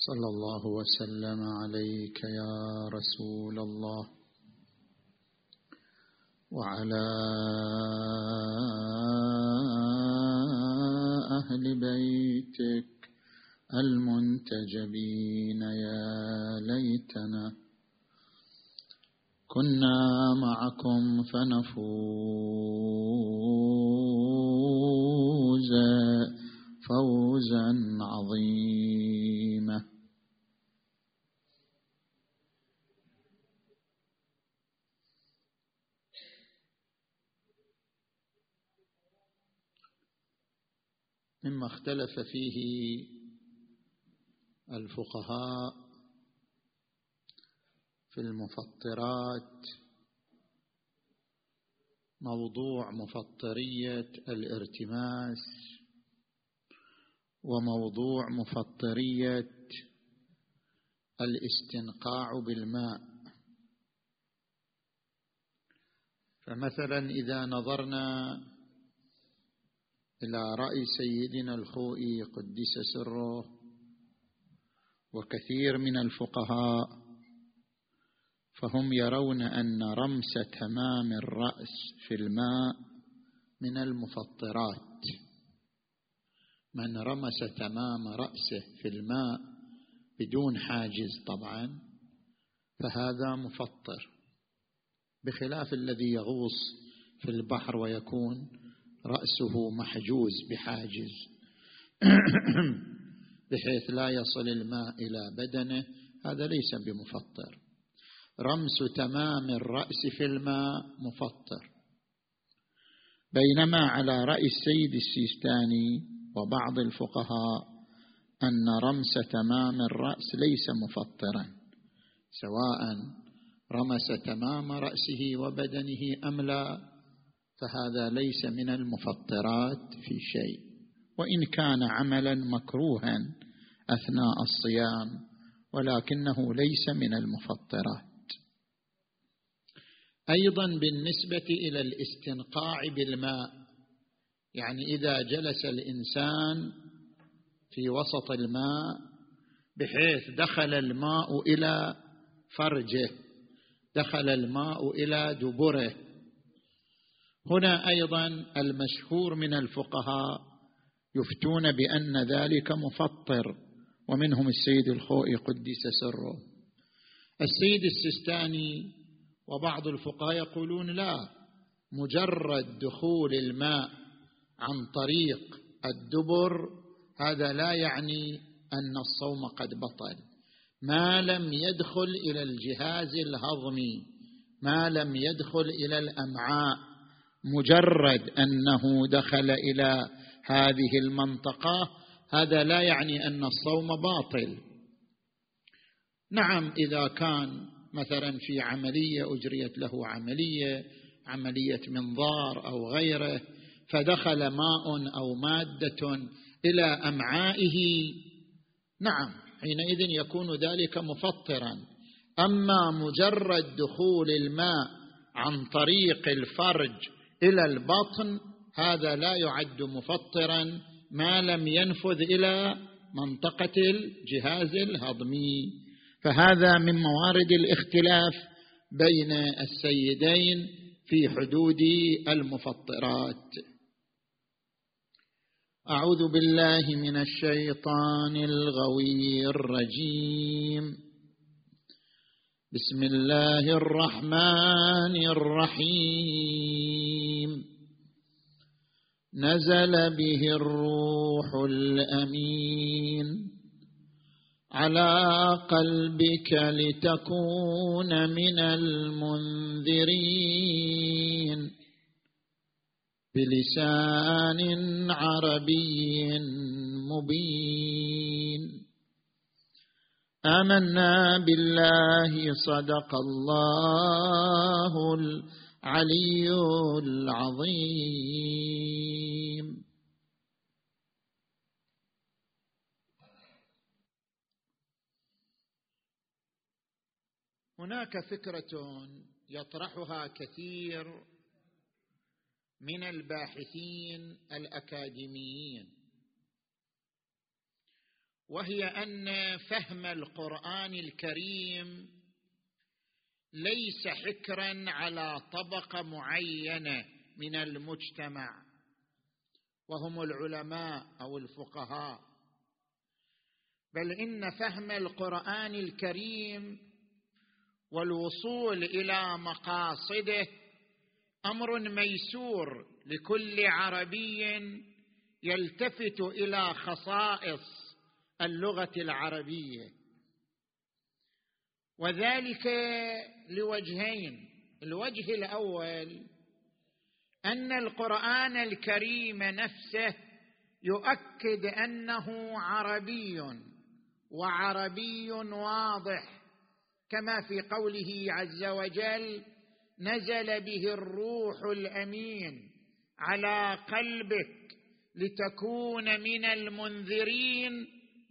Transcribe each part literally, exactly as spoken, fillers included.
صلى الله وسلم عليك يا رسول الله وعلى أهل بيتك المنتجبين. يا ليتنا كنا معكم فنفوز فوزا عظيما. مما اختلف فيه الفقهاء في المفطرات موضوع مفطرية الارتماس وموضوع مفطرية الاستنقاع بالماء. فمثلا إذا نظرنا إلى رأي سيدنا الخوئي قدس سره وكثير من الفقهاء، فهم يرون أن رمس تمام الرأس في الماء من المفطرات. من رمس تمام رأسه في الماء بدون حاجز طبعا فهذا مفطر، بخلاف الذي يغوص في البحر ويكون رأسه محجوز بحاجز بحيث لا يصل الماء إلى بدنه، هذا ليس بمفطر. رمس تمام الرأس في الماء مفطر، بينما على رأي السيد السيستاني وبعض الفقهاء أن رمس تمام الرأس ليس مفطرا، سواء رمس تمام رأسه وبدنه أم لا، فهذا ليس من المفطرات في شيء، وإن كان عملا مكروها أثناء الصيام ولكنه ليس من المفطرات. أيضا بالنسبة إلى الاستنقاع بالماء، يعني إذا جلس الإنسان في وسط الماء بحيث دخل الماء إلى فرجه، دخل الماء إلى دبره، هنا أيضا المشهور من الفقهاء يفتون بأن ذلك مفطر، ومنهم السيد الخوئي قدس سره. السيد السيستاني وبعض الفقهاء يقولون لا، مجرد دخول الماء عن طريق الدبر هذا لا يعني أن الصوم قد بطل، ما لم يدخل إلى الجهاز الهضمي، ما لم يدخل إلى الأمعاء، مجرد أنه دخل إلى هذه المنطقة هذا لا يعني أن الصوم باطل. نعم، إذا كان مثلا في عملية أجريت له عملية عملية منظار أو غيره فدخل ماء أو مادة إلى أمعائه، نعم حينئذ يكون ذلك مفطرا. أما مجرد دخول الماء عن طريق الفرج إلى البطن هذا لا يعد مفطرا ما لم ينفذ إلى منطقة الجهاز الهضمي. فهذا من موارد الاختلاف بين السيدين في حدود المفطرات. أعوذ بالله من الشيطان الغوي الرجيم. بسم الله الرحمن الرحيم. نزل به الروح الأمين على قلبك لتكون من المنذرين بلسان عربي مبين. آمنا بالله صدق الله العلي العظيم. هناك فكرة يطرحها كثير من الباحثين الأكاديميين، وهي أن فهم القرآن الكريم ليس حكرا على طبقة معينة من المجتمع وهم العلماء أو الفقهاء، بل إن فهم القرآن الكريم والوصول إلى مقاصده أمر ميسور لكل عربي يلتفت إلى خصائص اللغة العربية، وذلك لوجهين. الوجه الأول أن القرآن الكريم نفسه يؤكد أنه عربي، وعربي واضح، كما في قوله عز وجل: نزل به الروح الأمين على قلبك لتكون من المنذرين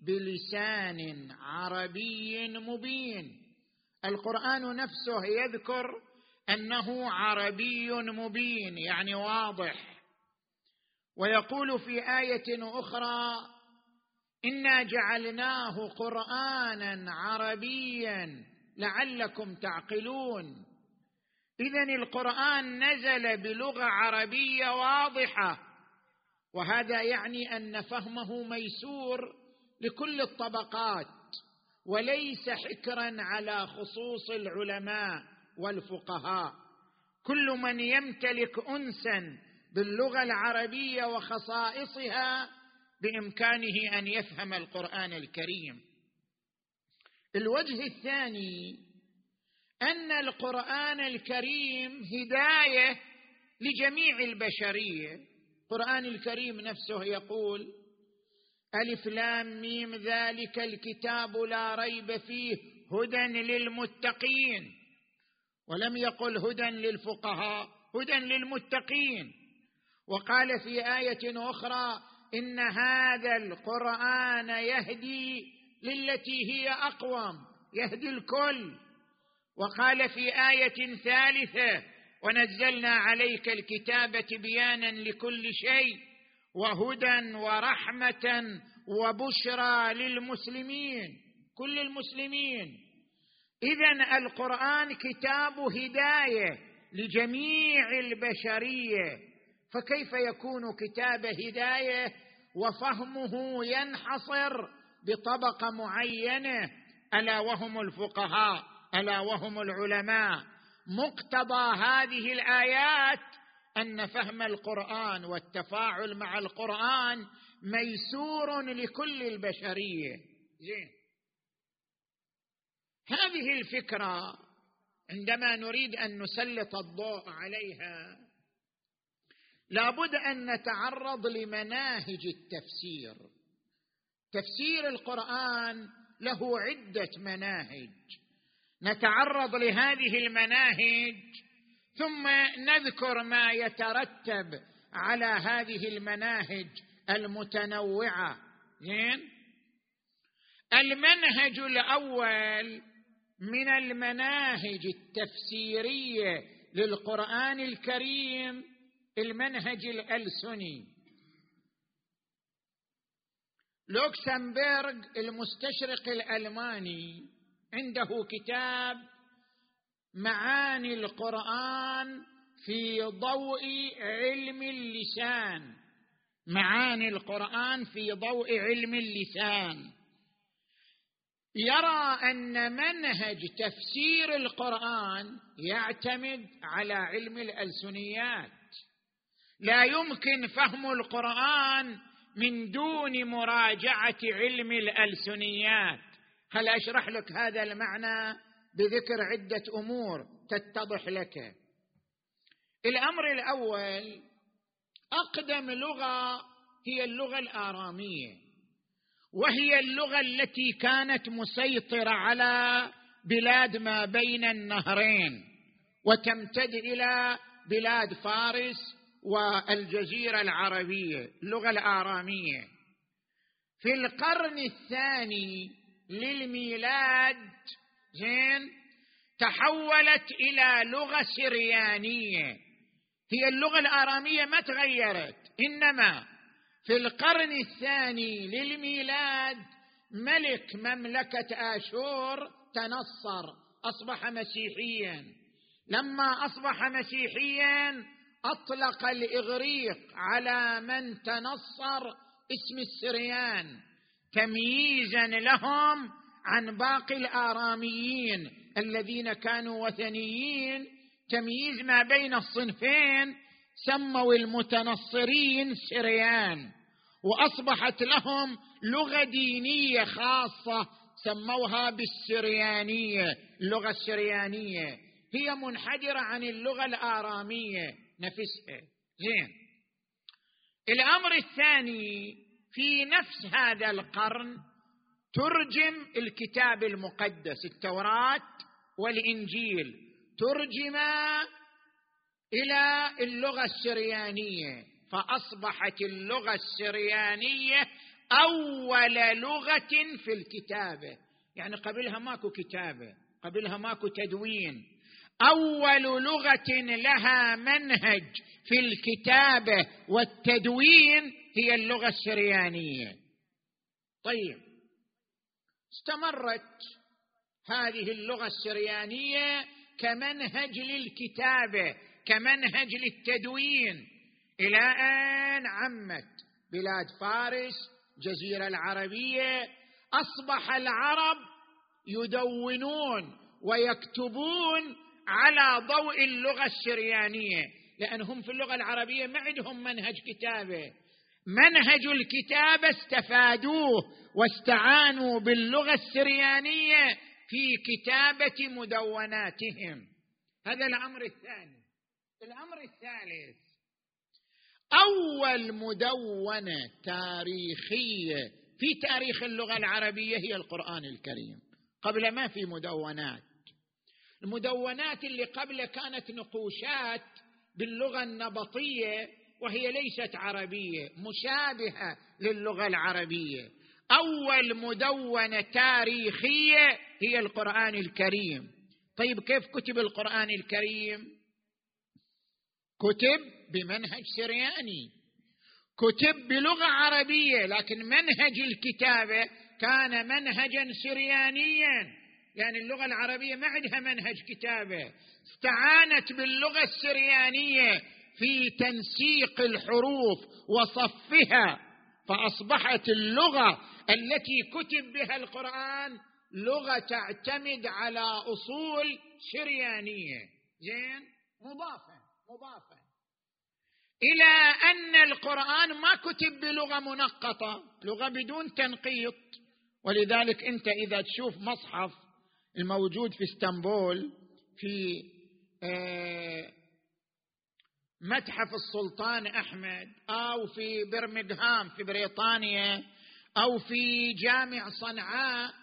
بلسان عربي مبين. القرآن نفسه يذكر أنه عربي مبين، يعني واضح. ويقول في آية أخرى: إنا جعلناه قرآنا عربيا لعلكم تعقلون. إذن القرآن نزل بلغة عربية واضحة، وهذا يعني أن فهمه ميسور لكل الطبقات، وليس حكرا على خصوص العلماء والفقهاء. كل من يمتلك أنسا باللغة العربية وخصائصها بإمكانه أن يفهم القرآن الكريم. الوجه الثاني أن القرآن الكريم هداية لجميع البشرية. القرآن الكريم نفسه يقول: ألف لام ميم ذلك الكتاب لا ريب فيه هدى للمتقين، ولم يقل هدى للفقهاء، هدى للمتقين. وقال في آية أخرى: إن هذا القرآن يهدي للتي هي أقوم، يهدي الكل. وقال في آية ثالثة: ونزلنا عليك الكتاب تبيانا لكل شيء وهدى ورحمة وبشرى للمسلمين، كل المسلمين. إذن القرآن كتاب هداية لجميع البشرية، فكيف يكون كتاب هداية وفهمه ينحصر بطبقة معينة، ألا وهم الفقهاء، ألا وهم العلماء؟ مقتضى هذه الآيات أن فهم القرآن والتفاعل مع القرآن ميسور لكل البشرية. زين، هذه الفكرة عندما نريد أن نسلط الضوء عليها لابد أن نتعرض لمناهج التفسير. تفسير القرآن له عدة مناهج، نتعرض لهذه المناهج ثم نذكر ما يترتب على هذه المناهج المتنوعة. المنهج الأول من المناهج التفسيرية للقرآن الكريم المنهج الألسني. لوكسمبورغ المستشرق الألماني عنده كتاب معاني القرآن في ضوء علم اللسان، معاني القرآن في ضوء علم اللسان. يرى أن منهج تفسير القرآن يعتمد على علم الألسنيات، لا يمكن فهم القرآن من دون مراجعة علم الألسنيات. هل أشرح لك هذا المعنى بذكر عدة أمور تتضح لك. الأمر الأول: أقدم لغة هي اللغة الآرامية، وهي اللغة التي كانت مسيطرة على بلاد ما بين النهرين وتمتد إلى بلاد فارس والجزيرة العربية، اللغة الآرامية. في القرن الثاني للميلاد زين تحولت إلى لغة سريانية. هي اللغة الآرامية ما تغيرت، إنما في القرن الثاني للميلاد ملك مملكة آشور تنصر، أصبح مسيحيا. لما أصبح مسيحيا أطلق الإغريق على من تنصر اسم السريان تمييزا لهم عن باقي الآراميين الذين كانوا وثنيين، تمييز ما بين الصنفين. سموا المتنصرين سريان، وأصبحت لهم لغة دينية خاصة سموها بالسريانية. اللغة السريانية هي منحدرة عن اللغة الآرامية نفسها. زين، الأمر الثاني، في نفس هذا القرن ترجم الكتاب المقدس التوراة والإنجيل، ترجم إلى اللغة السريانية، فأصبحت اللغة السريانية أول لغة في الكتابة. يعني قبلها ماكو كتابة، قبلها ماكو تدوين. أول لغة لها منهج في الكتابة والتدوين هي اللغة السريانية. طيب، استمرت هذه اللغة السريانية كمنهج للكتابة، كمنهج للتدوين، إلى أن عمت بلاد فارس، الجزيرة العربية. أصبح العرب يدونون ويكتبون على ضوء اللغة السريانية، لأنهم في اللغة العربية ما عندهم منهج كتابة. منهج الكتابة استفادوه واستعانوا باللغة السريانية في كتابة مدوناتهم. هذا الأمر الثاني. الأمر الثالث، أول مدونة تاريخية في تاريخ اللغة العربية هي القرآن الكريم. قبل ما في مدونات. المدونات اللي قبل كانت نقوشات باللغة النبطية وهي ليست عربية، مشابهة للغة العربية. أول مدونة تاريخية هي القرآن الكريم. طيب، كيف كتب القرآن الكريم؟ كتب بمنهج سرياني، كتب بلغة عربية، لكن منهج الكتابة كان منهجا سريانيا، يعني اللغة العربية ما عندها منهج كتابة. استعانت باللغة السريانية في تنسيق الحروف وصفها، فأصبحت اللغة التي كتب بها القرآن لغة تعتمد على أصول سريانية. زين، مضافة مضافة إلى أن القرآن ما كتب بلغة منقطة، لغة بدون تنقيط. ولذلك أنت إذا تشوف مصحف الموجود في اسطنبول، في متحف السلطان أحمد، أو في برمنغهام في بريطانيا، أو في جامع صنعاء،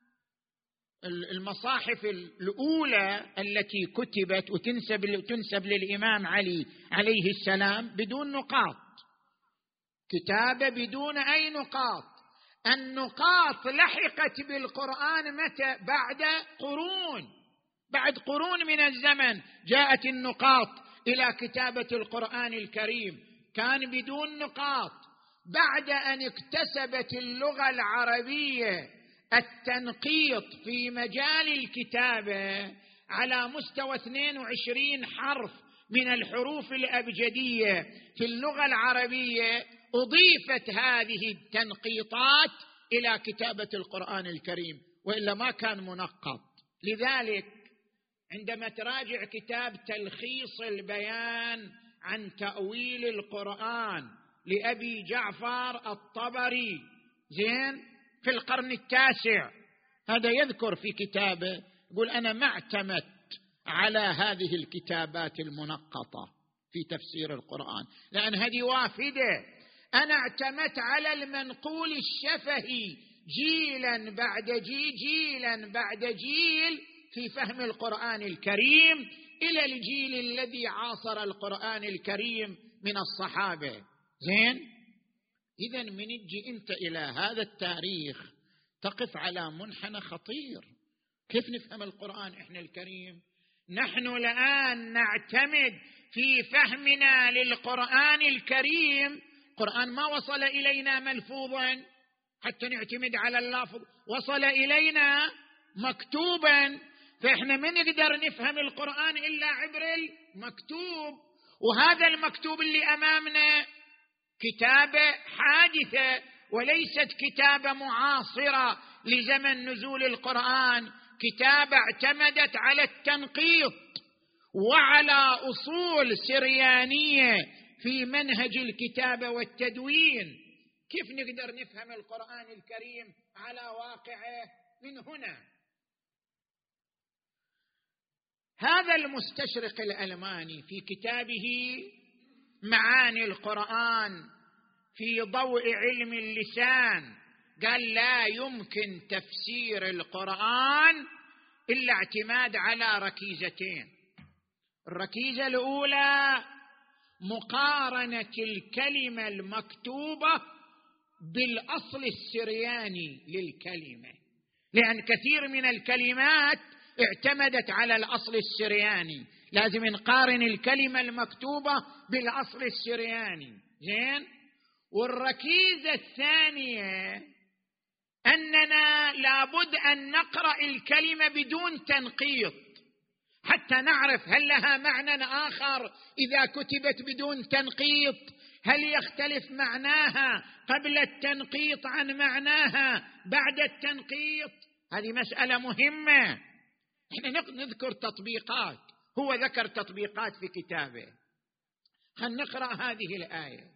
المصاحف الأولى التي كتبت وتنسب تنسب للإمام علي عليه السلام بدون نقاط، كتابة بدون أي نقاط. النقاط لحقت بالقرآن متى؟ بعد قرون، بعد قرون من الزمن جاءت النقاط إلى كتابة القرآن الكريم، كان بدون نقاط. بعد أن اكتسبت اللغة العربية التنقيط في مجال الكتابة على مستوى اثنين وعشرين حرف من الحروف الأبجدية في اللغة العربية، أضيفت هذه التنقيطات إلى كتابة القرآن الكريم، وإلا ما كان منقط. لذلك عندما تراجع كتاب تلخيص البيان عن تأويل القرآن لأبي جعفر الطبري، زين، في القرن التاسع، هذا يذكر في كتابه، يقول أنا ما اعتمدت على هذه الكتابات المنقطة في تفسير القرآن، لأن هذه وافدة. أنا اعتمدت على المنقول الشفهي جيلا بعد جيل، جيلا بعد جيل، في فهم القرآن الكريم إلى الجيل الذي عاصر القرآن الكريم من الصحابة. زين، إذن من يجي أنت إلى هذا التاريخ تقف على منحنى خطير. كيف نفهم القرآن إحنا الكريم؟ نحن الآن نعتمد في فهمنا للقرآن الكريم، القرآن ما وصل إلينا ملفوظا، حتى نعتمد على اللفظ، وصل إلينا مكتوبا، فإحنا ما نقدر نفهم القرآن إلا عبر المكتوب. وهذا المكتوب اللي أمامنا كتابة حادثة وليست كتابة معاصرة لزمن نزول القرآن، كتابة اعتمدت على التنقيط وعلى أصول سريانية في منهج الكتابة والتدوين. كيف نقدر نفهم القرآن الكريم على واقعه من هنا؟ هذا المستشرق الألماني في كتابه معاني القرآن في ضوء علم اللسان قال لا يمكن تفسير القرآن إلا اعتماد على ركيزتين. الركيزة الأولى مقارنة الكلمة المكتوبة بالأصل السرياني للكلمة، لأن كثير من الكلمات اعتمدت على الأصل السرياني، لازم نقارن الكلمة المكتوبة بالأصل السرياني. زين. والركيزة الثانية أننا لابد أن نقرأ الكلمة بدون تنقيط حتى نعرف هل لها معنى آخر إذا كتبت بدون تنقيط، هل يختلف معناها قبل التنقيط عن معناها بعد التنقيط. هذه مسألة مهمة. احنا نذكر تطبيقات، هو ذكر تطبيقات في كتابه. خلينا نقرأ هذه الآية: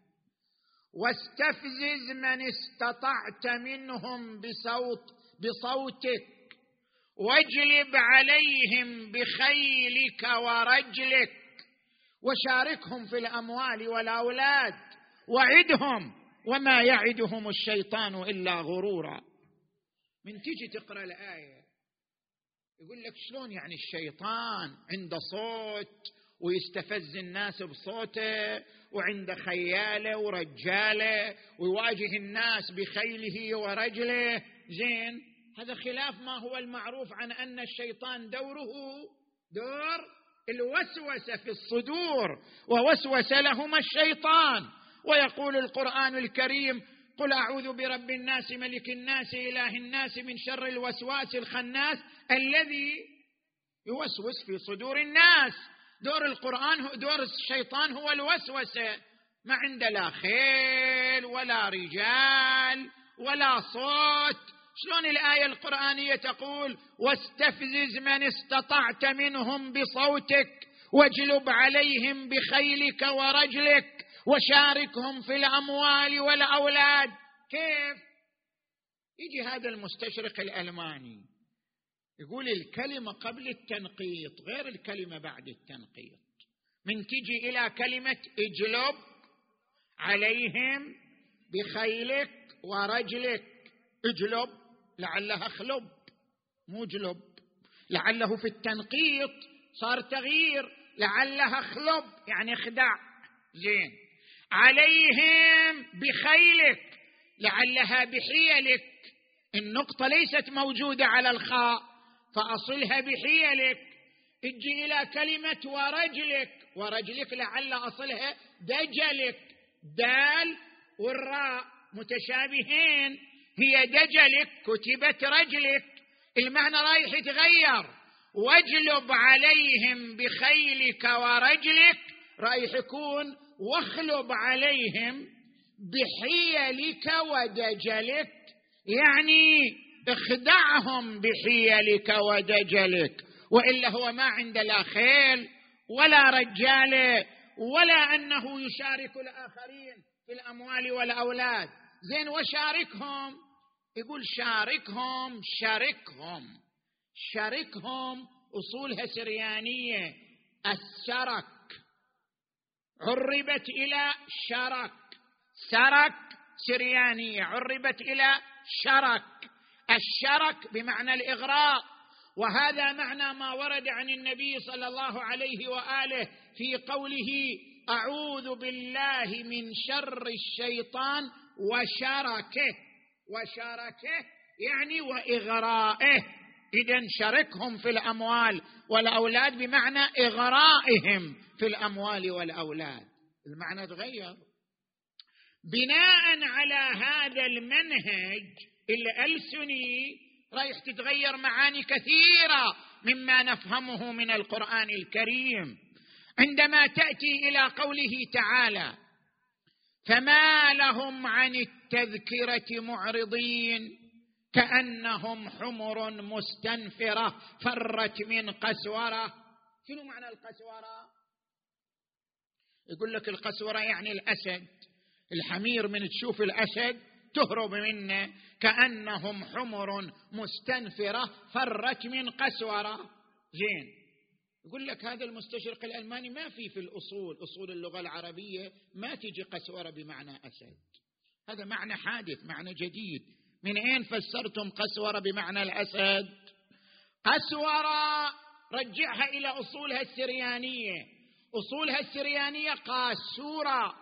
واستفزز من استطعت منهم بصوت بصوتك واجلب عليهم بخيلك ورجلك وشاركهم في الأموال والأولاد وعدهم وما يعدهم الشيطان إلا غرورا. من تيجي تقرأ الآية يقول لك شلون يعني الشيطان عنده صوت ويستفز الناس بصوته، وعنده خياله ورجاله ويواجه الناس بخيله ورجله. زين، هذا خلاف ما هو المعروف عن أن الشيطان دوره دور الوسوسة في الصدور، ووسوس لهما الشيطان. ويقول القرآن الكريم: قل أعوذ برب الناس ملك الناس إله الناس من شر الوسواس الخناس الذي يوسوس في صدور الناس. دور القرآن دور الشيطان هو الوسوسة، ما عنده لا خيل ولا رجال ولا صوت. شلون الآية القرآنية تقول: واستفزز من استطعت منهم بصوتك واجلب عليهم بخيلك ورجلك وشاركهم في الأموال والأولاد؟ كيف يجي هذا المستشرق الألماني يقول الكلمة قبل التنقيط غير الكلمة بعد التنقيط؟ من تجي إلى كلمة اجلب عليهم بخيلك ورجلك، اجلب لعلها خلب مو جلب، لعله في التنقيط صار تغيير، لعلها خلب يعني خدع. زين، عليهم بخيلك لعلها بحيلك، النقطة ليست موجودة على الخاء فأصلها بحيلك. اجي إلى كلمة ورجلك، ورجلك لعل أصلها دجلك، دال والراء متشابهين، هي دجلك كتبت رجلك، المعنى رايح يتغير. واجلب عليهم بخيلك ورجلك رايح يكون واخلب عليهم بحيلك ودجلك، يعني اخدعهم بحيلك ودجلك، وإلا هو ما عنده لا خيل ولا رجاله ولا أنه يشارك الآخرين في الأموال والأولاد. زين، وشاركهم، يقول شاركهم شاركهم شاركهم أصولها سريانية، السرك عربت إلى شرك، سرك سريانية عربت إلى شرك، الشرك بمعنى الإغراء. وهذا معنى ما ورد عن النبي صلى الله عليه وآله في قوله: أعوذ بالله من شر الشيطان وشركه، وشركه يعني وإغرائه. إذن شاركهم في الأموال والأولاد بمعنى إغرائهم في الأموال والأولاد، المعنى تغير. بناء على هذا المنهج الألسني رايح تتغير معاني كثيرة مما نفهمه من القرآن الكريم. عندما تأتي إلى قوله تعالى: فما لهم عن التذكرة معرضين كأنهم حمر مستنفرة فرت من قسورة. شنو معنى القسورة؟ يقول لك القسورة يعني الأسد، الحمير من تشوف الأسد تهرب منه. كأنهم حمر مستنفرة فرت من قسورة. زين، يقول لك هذا المستشرق الألماني ما في في الأصول أصول اللغة العربية ما تيجي قسورة بمعنى أسد، هذا معنى حادث، معنى جديد. من أين فسرتم قسورة بمعنى الأسد؟ قسورة رجعها إلى أصولها السريانية، أصولها السريانية قاسورة،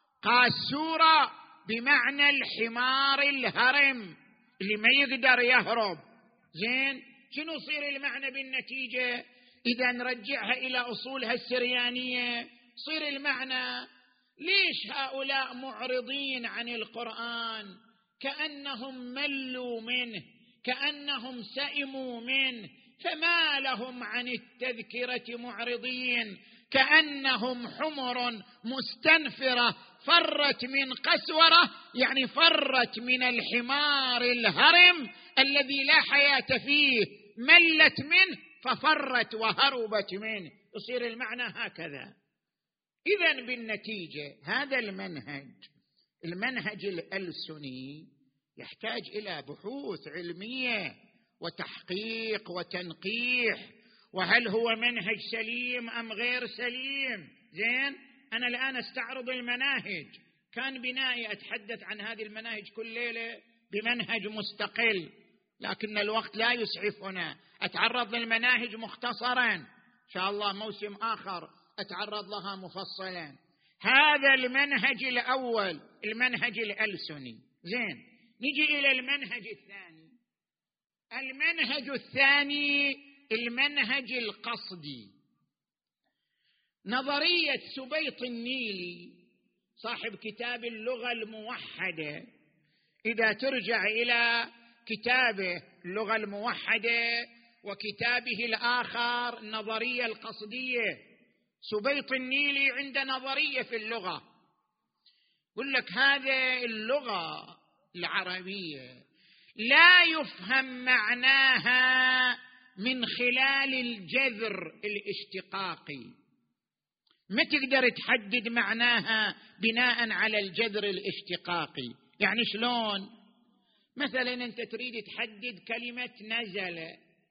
قاسورة بمعنى الحمار الهرم اللي ما يقدر يهرب. زين، شنو يصير المعنى بالنتيجة؟ إذا نرجعها إلى أصولها السريانية صير المعنى: ليش هؤلاء معرضين عن القرآن؟ كأنهم ملوا منه، كأنهم سئموا منه. فما لهم عن التذكرة معرضين كأنهم حمر مستنفرة فرت من قسورة، يعني فرت من الحمار الهرم الذي لا حياة فيه، ملت منه ففرت وهربت منه. يصير المعنى هكذا. إذن بالنتيجة هذا المنهج المنهج الألسني يحتاج إلى بحوث علمية وتحقيق وتنقيح، وهل هو منهج سليم أم غير سليم؟ زين، أنا الآن استعرض المناهج، كان بنائي أتحدث عن هذه المناهج كل ليلة بمنهج مستقل، لكن الوقت لا يسعفنا. أتعرض للمناهج مختصرا، إن شاء الله موسم آخر أتعرض لها مفصلا. هذا المنهج الأول المنهج الألسني. زين، نجي إلى المنهج الثاني. المنهج الثاني المنهج القصدي. نظرية سبيط النيلي صاحب كتاب اللغة الموحدة، إذا ترجع إلى كتابه اللغة الموحدة وكتابه الآخر النظرية القصدية، سبيط النيلي عنده نظرية في اللغة، يقول لك هذه اللغة العربية لا يفهم معناها من خلال الجذر الاشتقاقي، ما تقدر تحدد معناها بناء على الجذر الاشتقاقي. يعني شلون؟ مثلا أنت تريد تحدد كلمة نزل،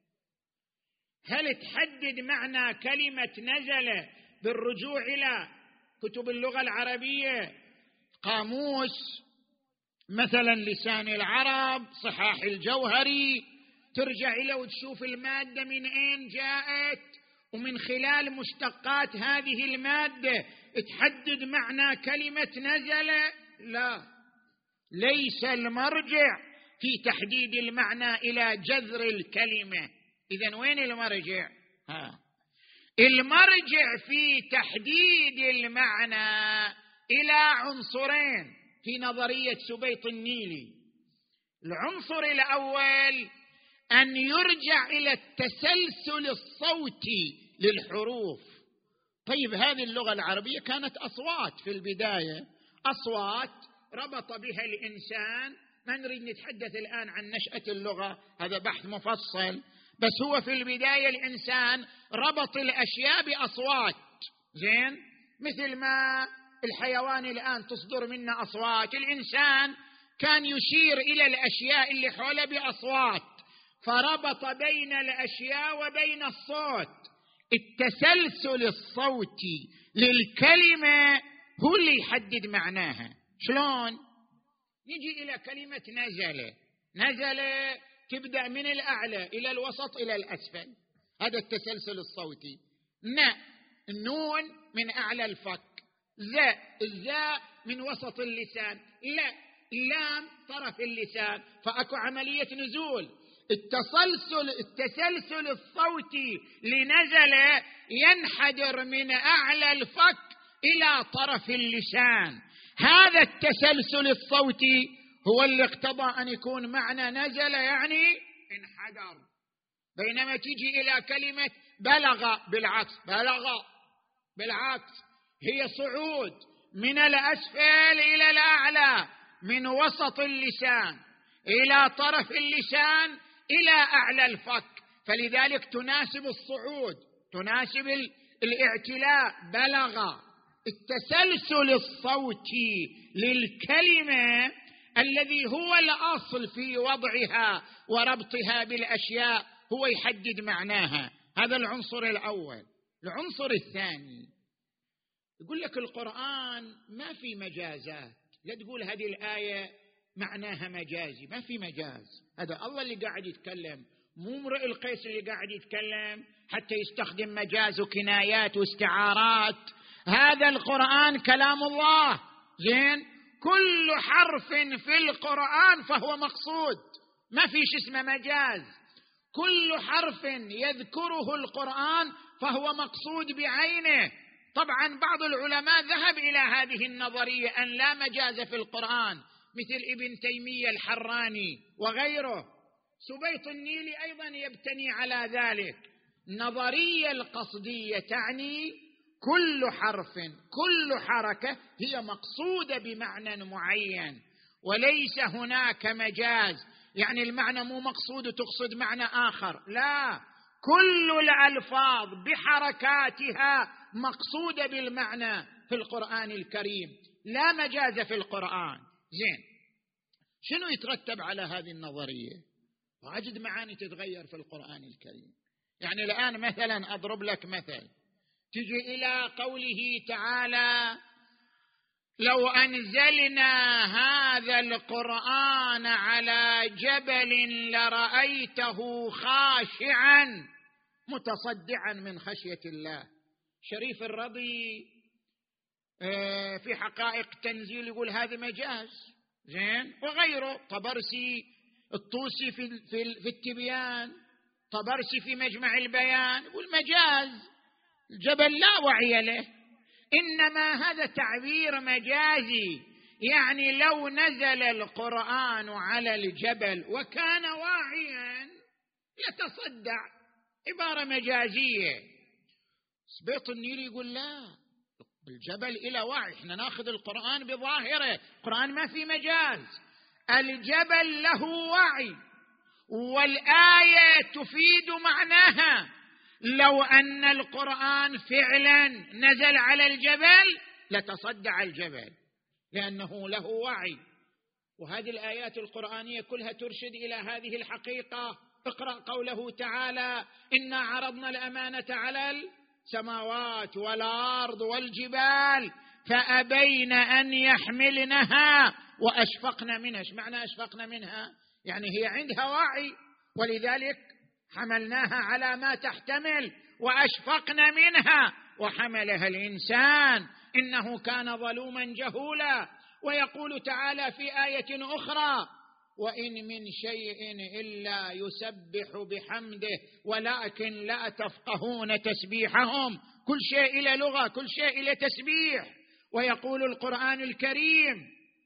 هل تحدد معنى كلمة نزل بالرجوع إلى كتب اللغة العربية، قاموس مثلا لسان العرب، صحاح الجوهري، ترجع إليه وتشوف المادة من أين جاءت، ومن خلال مشتقات هذه المادة تحدد معنى كلمة نزل؟ لا، ليس المرجع في تحديد المعنى إلى جذر الكلمة. إذن وين المرجع؟ ها. المرجع في تحديد المعنى إلى عنصرين في نظرية سبيط النيلي. العنصر الأول أن يرجع إلى التسلسل الصوتي للحروف. طيب هذه اللغة العربية كانت أصوات في البداية، أصوات ربط بها الإنسان. ما نريد نتحدث الآن عن نشأة اللغة، هذا بحث مفصل، بس هو في البداية الإنسان ربط الأشياء بأصوات. زين، مثل ما الحيوان الآن تصدر منه أصوات، الإنسان كان يشير إلى الأشياء اللي حوله بأصوات، فربط بين الأشياء وبين الصوت. التسلسل الصوتي للكلمة هو اللي يحدد معناها. شلون؟ نجي إلى كلمة نزل. نزل تبدأ من الأعلى إلى الوسط إلى الأسفل، هذا التسلسل الصوتي. ن النون من أعلى الفك، ذا الذاء من وسط اللسان، لا اللام طرف اللسان، فأكو عملية نزول. التسلسل التسلسل الصوتي لنزل ينحدر من أعلى الفك إلى طرف اللسان. هذا التسلسل الصوتي هو اللي اقتضى أن يكون معنى نزل يعني انحدر. بينما تيجي إلى كلمة بلغ بالعكس، بلغ بالعكس هي صعود من الأسفل إلى الأعلى، من وسط اللسان إلى طرف اللسان إلى أعلى الفك، فلذلك تناسب الصعود، تناسب الاعتلاء. بلغ. التسلسل الصوتي للكلمة الذي هو الأصل في وضعها وربطها بالأشياء هو يحدد معناها. هذا العنصر الأول. العنصر الثاني يقول لك القرآن ما في مجازات، لا تقول هذه الآية معناها مجازي، ما في مجاز. هذا الله اللي قاعد يتكلم، مو امرئ القيس اللي قاعد يتكلم حتى يستخدم مجاز وكنايات واستعارات. هذا القرآن كلام الله. زين، كل حرف في القرآن فهو مقصود، ما في شيء اسمه مجاز. كل حرف يذكره القرآن فهو مقصود بعينه. طبعا بعض العلماء ذهب إلى هذه النظرية أن لا مجاز في القرآن، مثل ابن تيمية الحراني وغيره. سبيط النيلي أيضا يبتني على ذلك. النظرية القصدية تعني كل حرف كل حركة هي مقصودة بمعنى معين، وليس هناك مجاز، يعني المعنى مو مقصود تقصد معنى آخر، لا، كل الألفاظ بحركاتها مقصودة بالمعنى في القرآن الكريم، لا مجاز في القرآن. زين، شنو يترتب على هذه النظرية؟ واجد معاني تتغير في القرآن الكريم. يعني الآن مثلا أضرب لك مثل، تجي إلى قوله تعالى: لو أنزلنا هذا القرآن على جبل لرأيته خاشعا متصدعا من خشية الله. شريف الرضي في حقائق تنزيل يقول هذا مجاز. زين، وغيره، طبرسي الطوسي في, في, في التبيان، طبرسي في مجمع البيان يقول مجاز، الجبل لا وعي له، إنما هذا تعبير مجازي، يعني لو نزل القرآن على الجبل وكان واعيا يتصدع، عبارة مجازية. سبيط النيلي يقول لا، الجبل إلى وعي، احنا ناخذ القرآن بظاهره، القرآن ما في مجاز، الجبل له وعي والآية تفيد معناها. لو أن القرآن فعلا نزل على الجبل لتصدع الجبل لأنه له وعي. وهذه الآيات القرآنية كلها ترشد إلى هذه الحقيقة. اقرأ قوله تعالى: إنا عرضنا الأمانة على السماوات والأرض والجبال فأبين أن يحملنها وأشفقن منها. ايش معنى أشفقن منها؟ يعني هي عندها وعي، ولذلك حملناها على ما تحتمل، وأشفقن منها وحملها الإنسان إنه كان ظلوما جهولا. ويقول تعالى في آية أخرى: وإن من شيء إلا يسبح بحمده ولكن لا تفقهون تسبيحهم. كل شيء إلى لغة، كل شيء إلى تسبيح. ويقول القرآن الكريم: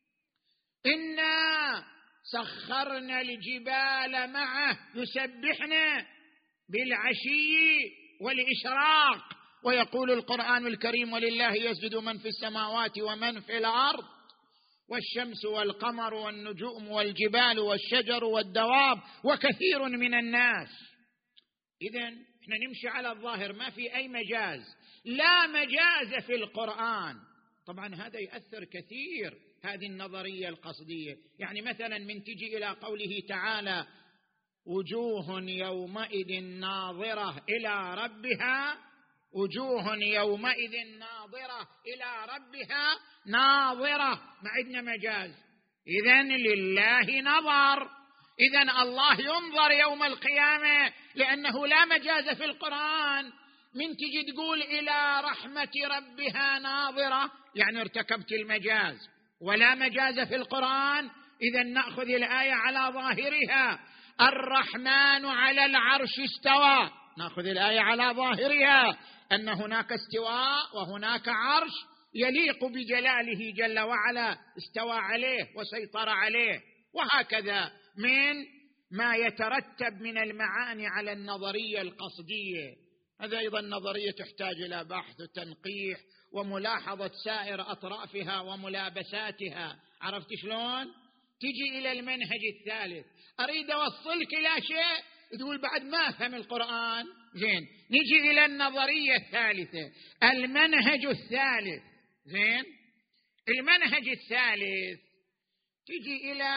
إنا سخرنا الجبال معه يسبحن بالعشي والإشراق. ويقول القرآن الكريم: ولله يسجد من في السماوات ومن في الأرض والشمس والقمر والنجوم والجبال والشجر والدواب وكثير من الناس. إذن احنا نمشي على الظاهر، ما في أي مجاز، لا مجاز في القرآن. طبعا هذا يأثر كثير هذه النظرية القصدية. يعني مثلا من تجي إلى قوله تعالى: وجوه يومئذ ناظرة إلى ربها، وجوه يومئذ ناظرة إلى ربها ناظرة، ما عندنا مجاز. إذن لله نظر، إذن الله ينظر يوم القيامة، لأنه لا مجاز في القرآن. من تجي تقول إلى رحمة ربها ناظرة، يعني ارتكبت المجاز، ولا مجاز في القرآن. إذن نأخذ الآية على ظاهرها: الرحمن على العرش استوى، نأخذ الآية على ظاهرها أن هناك استواء وهناك عرش، يليق بجلاله جل وعلا استوى عليه وسيطر عليه. وهكذا من ما يترتب من المعاني على النظرية القصدية. هذا أيضا نظرية تحتاج إلى بحث وتنقيح وملاحظة سائر أطرافها وملابساتها. عرفت شلون؟ تجي إلى المنهج الثالث، أريد أوصلك إلى شيء تقول بعد ما أفهم القرآن. زين، نجي إلى النظرية الثالثة، المنهج الثالث. زين، المنهج الثالث تجي إلى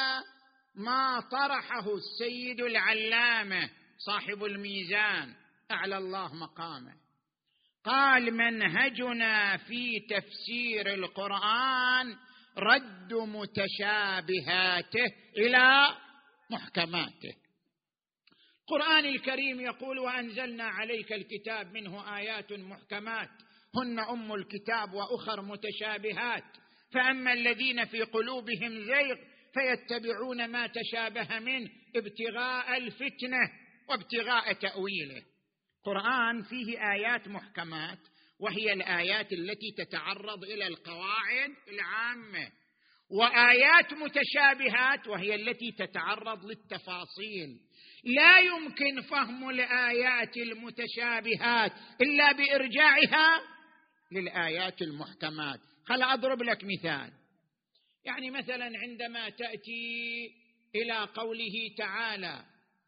ما طرحه السيد العلامة صاحب الميزان أعلى الله مقامه. قال: منهجنا في تفسير القرآن رد متشابهاته إلى محكماته. القرآن الكريم يقول: وأنزلنا عليك الكتاب منه آيات محكمات هن أم الكتاب وأخر متشابهات فأما الذين في قلوبهم زيغ فيتبعون ما تشابه منه ابتغاء الفتنة وابتغاء تأويله. القرآن فيه آيات محكمات وهي الآيات التي تتعرض إلى القواعد العامة، وآيات متشابهات وهي التي تتعرض للتفاصيل. لا يمكن فهم الآيات المتشابهات إلا بإرجاعها للآيات المحكمات. خل أضرب لك مثال. يعني مثلا عندما تأتي إلى قوله تعالى: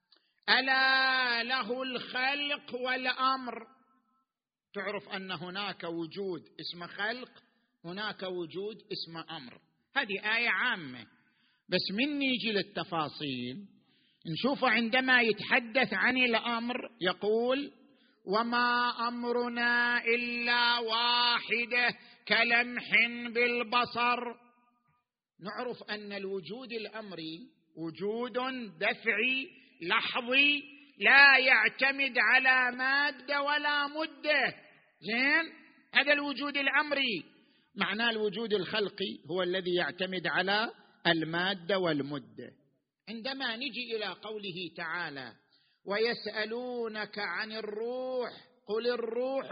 ألا له الخلق والأمر، تعرف أن هناك وجود اسمه خلق، هناك وجود اسمه أمر. هذه آية عامة، بس من نيجي للتفاصيل نشوف عندما يتحدث عن الأمر يقول: وما أمرنا إلا واحدة كلمح بالبصر. نعرف أن الوجود الأمري وجود دفعي لحظي لا يعتمد على مادة ولا مدة. زين، هذا الوجود الأمري. معناه الوجود الخلقي هو الذي يعتمد على المادة والمدة. عندما نجي إلى قوله تعالى: ويسألونك عن الروح قل الروح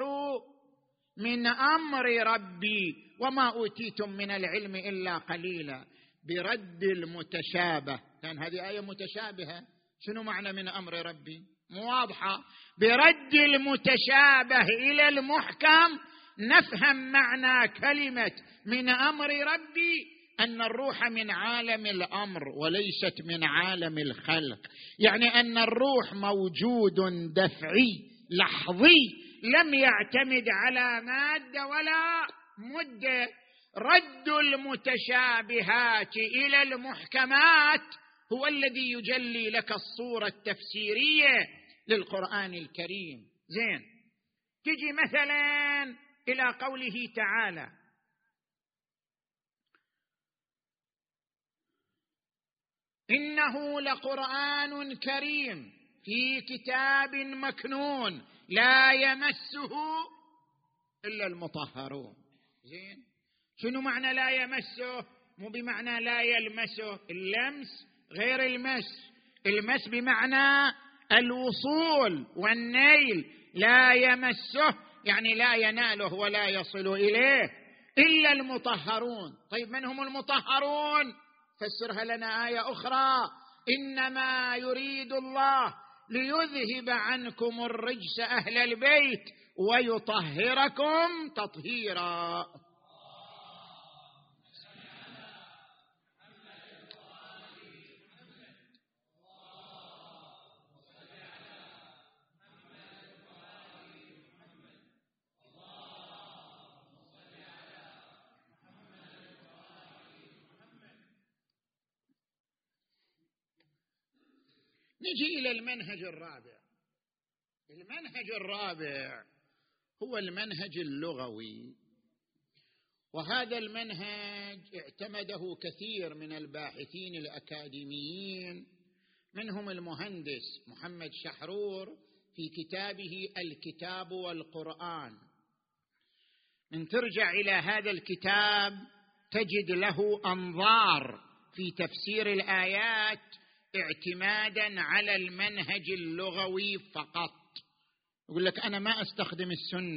من أمر ربي وما أوتيتم من العلم إلا قليلا، برد المتشابه. كان هذه آية متشابهة، شنو معنى من أمر ربي؟ مو واضحة. برد المتشابه إلى المحكم نفهم معنى كلمة من أمر ربي أن الروح من عالم الأمر وليست من عالم الخلق. يعني أن الروح موجود دفعي لحظي لم يعتمد على مادة ولا مدة. رد المتشابهات إلى المحكمات هو الذي يجلي لك الصورة التفسيرية للقرآن الكريم. زين، تجي مثلا إلى قوله تعالى: إنه لقرآن كريم في كتاب مكنون لا يمسه إلا المطهرون. زين، شنو معنى لا يمسه؟ مو بمعنى لا يلمسه، اللمس غير المس. المس بمعنى الوصول والنيل، لا يمسه يعني لا يناله ولا يصل إليه إلا المطهرون. طيب من هم المطهرون؟ فسرها لنا آية أخرى: إنما يريد الله ليذهب عنكم الرجس أهل البيت ويطهركم تطهيرا. نجي إلى المنهج الرابع. المنهج الرابع هو المنهج اللغوي، وهذا المنهج اعتمده كثير من الباحثين الأكاديميين، منهم المهندس محمد شحرور في كتابه الكتاب والقرآن. من ترجع إلى هذا الكتاب تجد له أنظار في تفسير الآيات اعتمادا على المنهج اللغوي فقط. يقول لك أنا ما أستخدم السنة،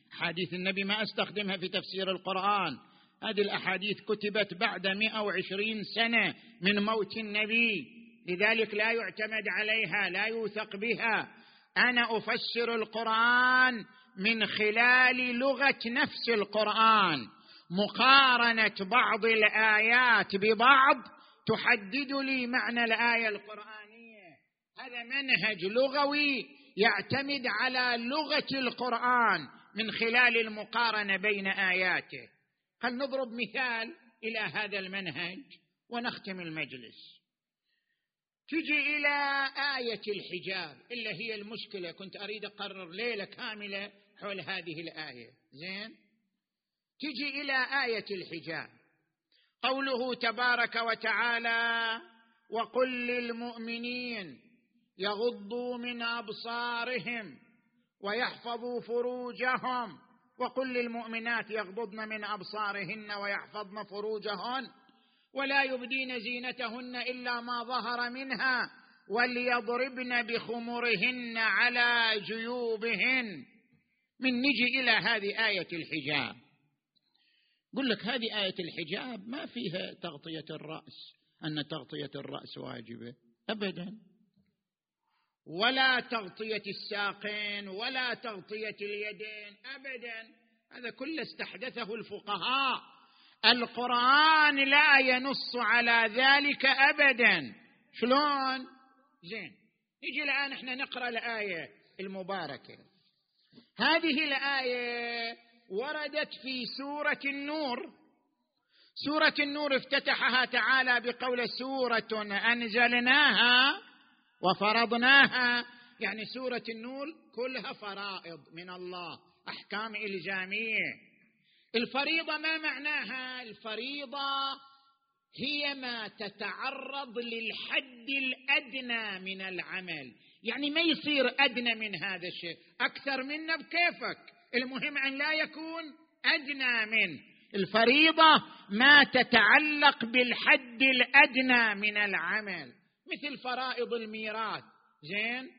أحاديث النبي ما أستخدمها في تفسير القرآن، هذه الأحاديث كتبت بعد مئة وعشرين سنة من موت النبي، لذلك لا يعتمد عليها، لا يوثق بها. أنا أفسر القرآن من خلال لغة نفس القرآن، مقارنة بعض الآيات ببعض تحدد لي معنى الآية القرآنية. هذا منهج لغوي يعتمد على لغة القرآن من خلال المقارنة بين آياته. هل نضرب مثال إلى هذا المنهج ونختم المجلس. تجي إلى آية الحجاب، إلا هي المشكلة، كنت أريد أقرر ليلة كاملة حول هذه الآية. زين، تجي إلى آية الحجاب، قوله تبارك وتعالى: وقل للمؤمنين يغضوا من أبصارهم ويحفظوا فروجهم، وقل للمؤمنات يغضضن من أبصارهن ويحفظن فروجهن ولا يبدين زينتهن إلا ما ظهر منها وليضربن بخمرهن على جيوبهن. من نجي إلى هذه آية الحجاب، قل لك هذه آية الحجاب ما فيها تغطية الرأس، أن تغطية الرأس واجبة أبدا، ولا تغطية الساقين ولا تغطية اليدين أبدا، هذا كله استحدثه الفقهاء، القرآن لا ينص على ذلك أبدا. شلون؟ زين، يجي الآن احنا نقرأ الآية المباركة. هذه الآية وردت في سورة النور. سورة النور افتتحها تعالى بقول: سورة أنزلناها وفرضناها، يعني سورة النور كلها فرائض من الله، أحكام إلزامية. الفريضة ما معناها؟ الفريضة هي ما تتعرض للحد الأدنى من العمل، يعني ما يصير أدنى من هذا الشيء، أكثر منه بكيفك، المهم أن لا يكون أدنى منه. الفريضة ما تتعلق بالحد الأدنى من العمل، مثل فرائض الميراث. زين،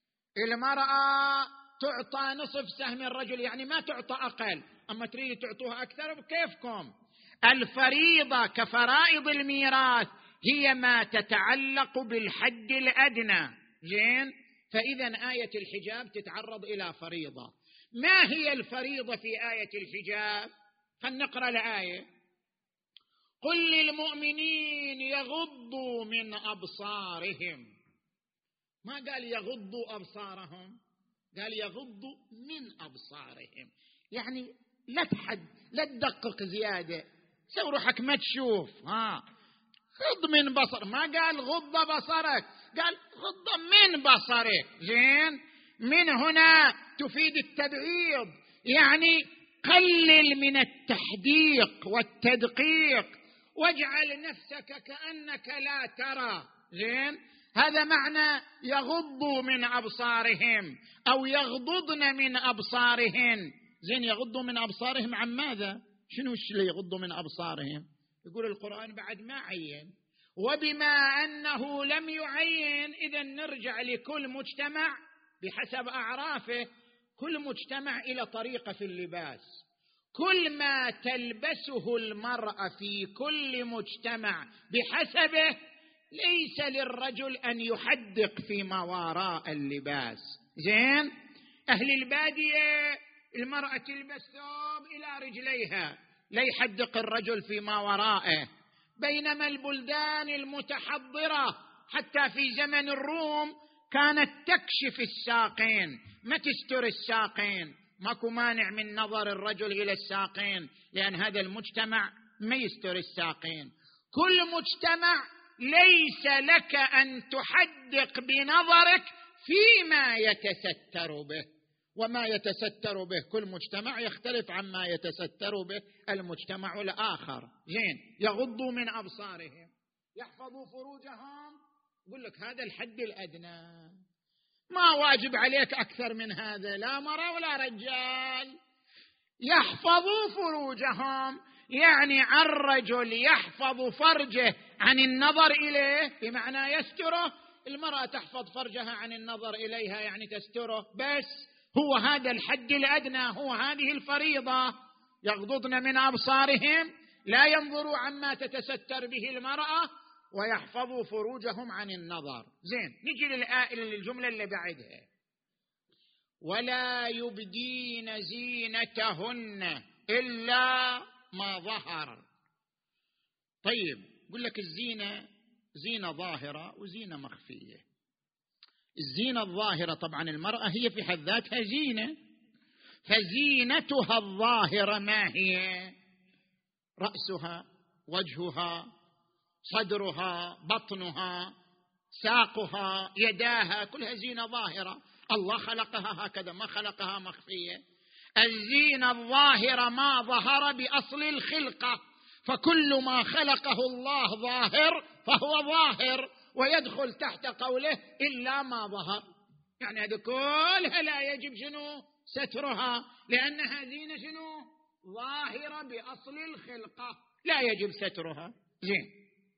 المرأة تعطى نصف سهم الرجل، يعني ما تعطى أقل، أما تريد تعطوها أكثر بكيفكم. الفريضة كفرائض الميراث هي ما تتعلق بالحد الأدنى. زين، فإذا آية الحجاب تتعرض إلى فريضة. ما هي الفريضة في آية الحجاب؟ خلينا نقرأ الآية: قل للمؤمنين يغضوا من أبصارهم. ما قال يغضوا أبصارهم، قال يغضوا من أبصارهم، يعني لا تحد لا تدقق زيادة، سوي روحك ما تشوف، ها غض من بصر، ما قال غض بصرك، قال غض من بصرك. زين، من هنا تفيد التبعيض، يعني قلل من التحديق والتدقيق واجعل نفسك كأنك لا ترى. زين، هذا معنى يغضوا من أبصارهم أو يغضضن من أبصارهن. زين، يغضوا من أبصارهم عن ماذا؟ شنو اللي يغضوا من أبصارهم؟ يقول القرآن بعد ما عين، وبما أنه لم يعين إذا نرجع لكل مجتمع بحسب أعرافه، كل مجتمع إلى طريقة في اللباس، كل ما تلبسه المرأة في كل مجتمع بحسبه، ليس للرجل أن يحدق فيما وراء اللباس. زين، أهل البادية المرأة تلبس ثوب إلى رجليها، لا يحدق الرجل فيما وراءه، بينما البلدان المتحضرة حتى في زمن الروم كانت تكشف الساقين، ما تستر الساقين، ماكو مانع من نظر الرجل إلى الساقين، لأن هذا المجتمع ما يستر الساقين. كل مجتمع ليس لك أن تحدق بنظرك فيما يتستر به، وما يتستر به كل مجتمع يختلف عما يتستر به المجتمع الآخر. زين، يغضوا من أبصارهم يحفظوا فروجهم، يقول لك هذا الحد الأدنى، ما واجب عليك أكثر من هذا، لا مرأة ولا رجال. يحفظوا فروجهم يعني الرجل يحفظ فرجه عن النظر إليه بمعنى يستره، المرأة تحفظ فرجها عن النظر إليها يعني تستره، بس هو هذا الحد الأدنى، هو هذه الفريضة. يغضضن من أبصارهم، لا ينظروا عما تتستر به المرأة، ويحفظوا فروجهم عن النظر. زين، نجي للجملة اللي بعدها: ولا يبدين زينتهن إلا ما ظهر. طيب، يقول لك الزينة زينة ظاهرة وزينة مخفية. الزينة الظاهرة طبعا المرأة هي في حد ذاتها زينة، فزينتها الظاهرة ما هي؟ رأسها، وجهها، صدرها، بطنها، ساقها، يداها، كلها زينة ظاهرة. الله خلقها هكذا، ما خلقها مخفية. الزينة الظاهرة ما ظهر بأصل الخلقة، فكل ما خلقه الله ظاهر فهو ظاهر، ويدخل تحت قوله إلا ما ظهر. يعني هذه كلها لا يجب شنو؟ سترها، لأنها زينة شنو؟ ظاهرة بأصل الخلقة، لا يجب سترها. زين،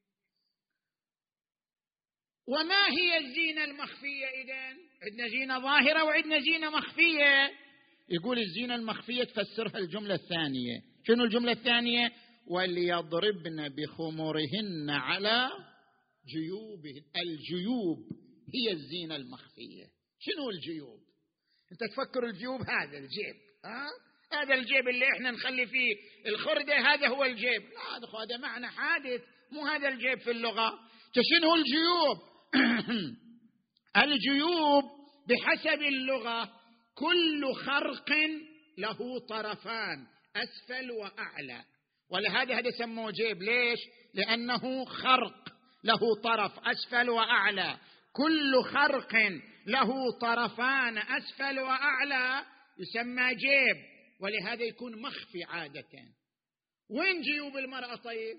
وما هي الزينة المخفية إذن؟ عندنا زينة ظاهرة وعندنا زينة مخفية. يقول الزينة المخفية تفسرها الجملة الثانية. شنو الجملة الثانية؟ وليضربن بخمورهن على جيوبهن. الجيوب هي الزينة المخفية. شنو الجيوب؟ انت تفكر الجيوب هذا الجيب، ها؟ هذا الجيب اللي احنا نخلي فيه الخردة، هذا هو الجيب. لا، هذا معنى حادث، مو هذا الجيب في اللغة. شنو الجيوب؟ الجيوب بحسب اللغة كل خرق له طرفان، أسفل وأعلى، ولهذا هذا سموه جيب. ليش؟ لأنه خرق له طرف أسفل وأعلى. كل خرق له طرفان أسفل وأعلى يسمى جيب، ولهذا يكون مخفي عادة. وين جيوب المرأة طيب؟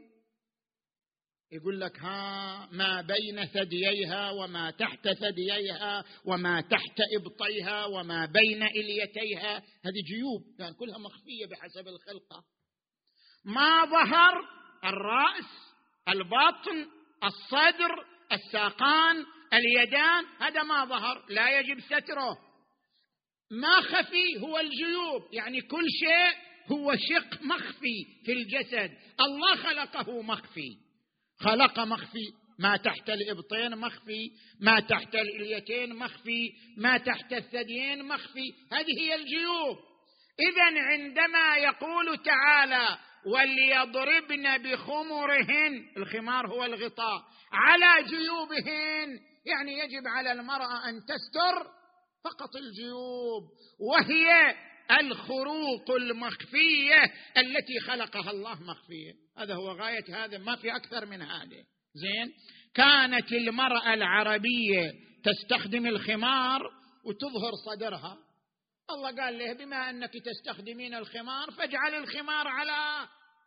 يقول لك ها ما بين ثدييها وما تحت ثدييها وما تحت إبطيها وما بين إليتيها، هذه جيوب، يعني كلها مخفية بحسب الخلقة. ما ظهر الرأس، البطن، الصدر، الساقان، اليدان، هذا ما ظهر لا يجب ستره. ما خفي هو الجيوب، يعني كل شيء هو شق مخفي في الجسد. الله خلقه مخفي، خلق مخفي، ما تحت الإبطين مخفي، ما تحت الإليتين مخفي، ما تحت الثديين مخفي. هذه هي الجيوب. إذن عندما يقول تعالى وليضربن بخمرهن، الخمار هو الغطاء، على جيوبهن، يعني يجب على المرأة أن تستر فقط الجيوب، وهي الخروق المخفية التي خلقها الله مخفية. هذا هو غاية هذا، ما في أكثر من هذا. زين، كانت المرأة العربية تستخدم الخمار وتظهر صدرها. الله قال له بما أنك تستخدمين الخمار فاجعل الخمار على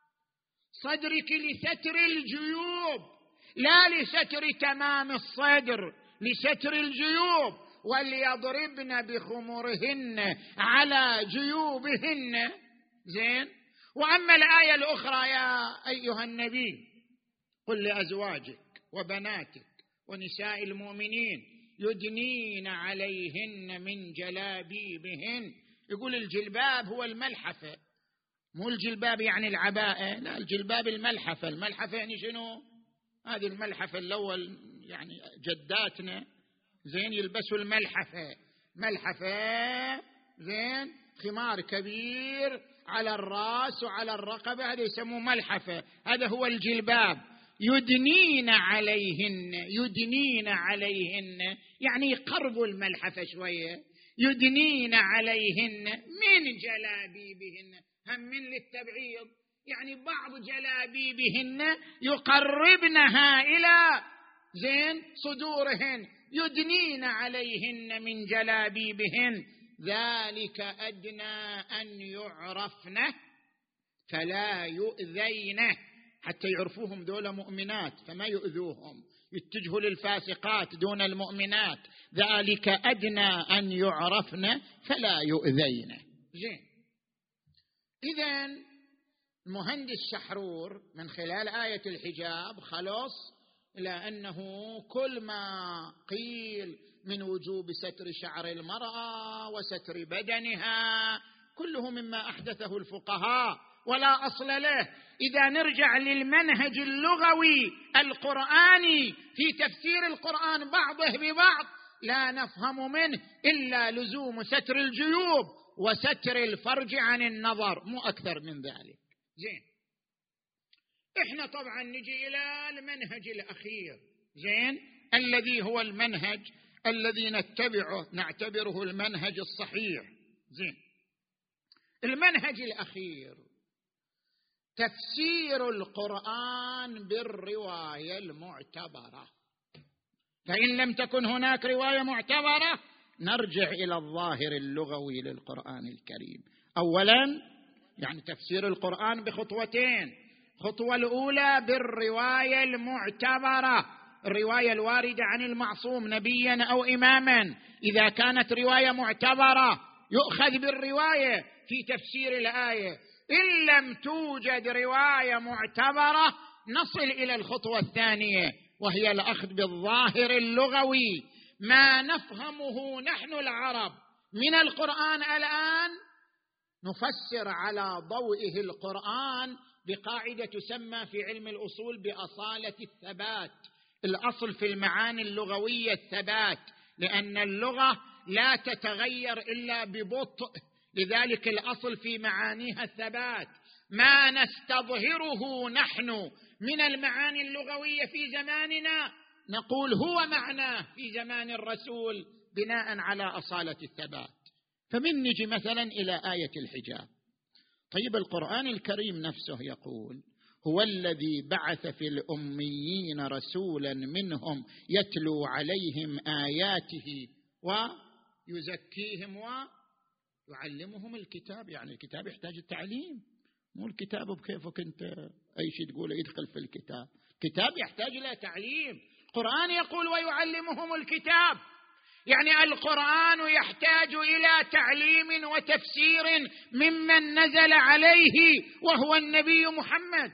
صدرك لستر الجيوب، لا لستر تمام الصدر، لستر الجيوب. وليضربن بخمورهن على جيوبهن. زين، وأما الآية الأخرى: يا أيها النبي قل لأزواجك وبناتك ونساء المؤمنين يدنين عليهن من جلابيبهن. يقول الجلباب هو الملحفة، مو الجلباب يعني العباءة، لا، الجلباب الملحفة. الملحفة يعني شنو؟ هذه الملحفة الأول يعني جداتنا زين يلبسوا الملحفة، ملحفة زين، خمار كبير على الرأس وعلى الرقبة، هذا يسموه ملحفة، هذا هو الجلباب. يدنين عليهن، يدنين عليهن يعني يقربوا الملحفة شوية. يدنين عليهن من جلابيبهن، هم من للتبعيض، يعني بعض جلابيبهن يقربنها إلى زين صدورهن. يدنين عليهن من جلابيبهن ذلك أدنى أن يعرفن فلا يؤذين، حتى يعرفوهم دول مؤمنات فما يؤذوهم، يتجهوا للفاسقات دون المؤمنات. ذلك أدنى أن يعرفن فلا يؤذين. زين، إذن المهندس شحرور من خلال آية الحجاب خلص إلى أنه كل ما قيل من وجوب ستر شعر المرأة وستر بدنها، كله مما أحدثه الفقهاء ولا أصل له. إذا نرجع للمنهج اللغوي القرآني في تفسير القرآن بعضه ببعض، لا نفهم منه إلا لزوم ستر الجيوب وستر الفرج عن النظر، مو أكثر من ذلك. زين، إحنا طبعا نجي إلى المنهج الأخير، زين، الذي هو المنهج الذي نتبعه نعتبره المنهج الصحيح. زين، المنهج الأخير تفسير القرآن بالرواية المعتبرة. فإن لم تكن هناك رواية معتبرة نرجع إلى الظاهر اللغوي للقرآن الكريم. أولا يعني تفسير القرآن بخطوتين. الخطوة الأولى بالرواية المعتبرة، الرواية الواردة عن المعصوم نبيا أو إماما. إذا كانت رواية معتبرة يؤخذ بالرواية في تفسير الآية. إن لم توجد رواية معتبرة نصل إلى الخطوة الثانية، وهي الأخذ بالظاهر اللغوي، ما نفهمه نحن العرب من القرآن الآن نفسر على ضوئه القرآن بقاعدة تسمى في علم الأصول بأصالة الثبات. الأصل في المعاني اللغوية الثبات، لأن اللغة لا تتغير إلا ببطء، لذلك الأصل في معانيها الثبات. ما نستظهره نحن من المعاني اللغوية في زماننا نقول هو معناه في زمان الرسول بناء على أصالة الثبات. فمن نجي مثلا إلى آية الحجاب. طيب القرآن الكريم نفسه يقول هو الذي بعث في الأميين رسولا منهم يتلو عليهم آياته ويزكيهم ويعلمهم الكتاب. يعني الكتاب يحتاج التعليم، مو الكتاب بكيفك انت اي شيء تقول يدخل في الكتاب. الكتاب يحتاج الى تعليم. القرآن يقول ويعلمهم الكتاب، يعني القرآن يحتاج الى تعليم وتفسير ممن نزل عليه وهو النبي محمد.